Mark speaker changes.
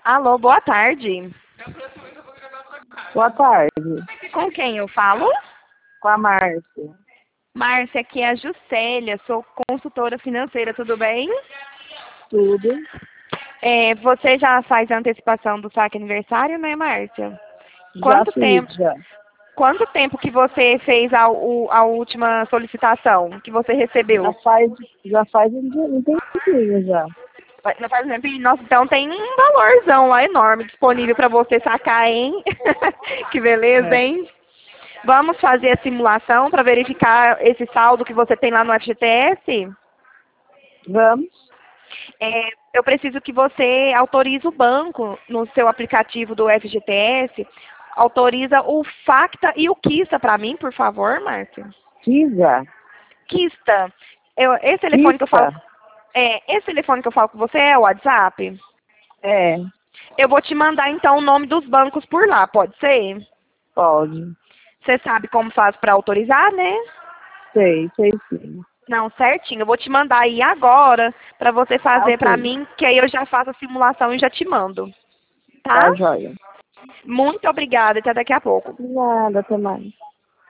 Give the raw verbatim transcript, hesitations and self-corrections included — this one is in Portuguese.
Speaker 1: Alô, boa tarde.
Speaker 2: Boa tarde.
Speaker 1: Com quem eu falo?
Speaker 2: Com a Márcia.
Speaker 1: Márcia, aqui é a Juscelia, sou consultora financeira, tudo bem?
Speaker 2: Tudo.
Speaker 1: É, você já faz a antecipação do saque aniversário, né, Márcia?
Speaker 2: Já
Speaker 1: Quanto
Speaker 2: fiz,
Speaker 1: tempo,
Speaker 2: já.
Speaker 1: quanto tempo que você fez a, o- a última solicitação que você
Speaker 2: Já
Speaker 1: recebeu?
Speaker 2: faz, já faz um, dia- um tempinho já.
Speaker 1: Não faz tempo? Nossa, então tem um valorzão lá enorme disponível para você sacar, hein? Que beleza,
Speaker 2: É.
Speaker 1: hein? Vamos fazer a simulação para verificar esse saldo que você tem lá no F G T S?
Speaker 2: Vamos?
Speaker 1: É, eu preciso que você autorize o banco no seu aplicativo do F G T S. Autoriza o Facta e o Kista para mim, por favor, Márcia.
Speaker 2: Kisa?
Speaker 1: Kista. Eu, esse telefone que eu falo,
Speaker 2: Kista?
Speaker 1: é, esse telefone que eu falo com você é o WhatsApp?
Speaker 2: É,
Speaker 1: Eu vou te mandar então o nome dos bancos por lá, pode ser?
Speaker 2: pode.
Speaker 1: Você sabe como faz para autorizar, né?
Speaker 2: Sei, sei sim.
Speaker 1: Não, certinho. Eu vou te mandar aí agora para você
Speaker 2: Tá
Speaker 1: fazer para
Speaker 2: ok.
Speaker 1: mim, que aí eu já faço a simulação e já te mando. Tá?
Speaker 2: Tá, joia.
Speaker 1: Muito obrigada. Até daqui a pouco.
Speaker 2: Nada, até mais.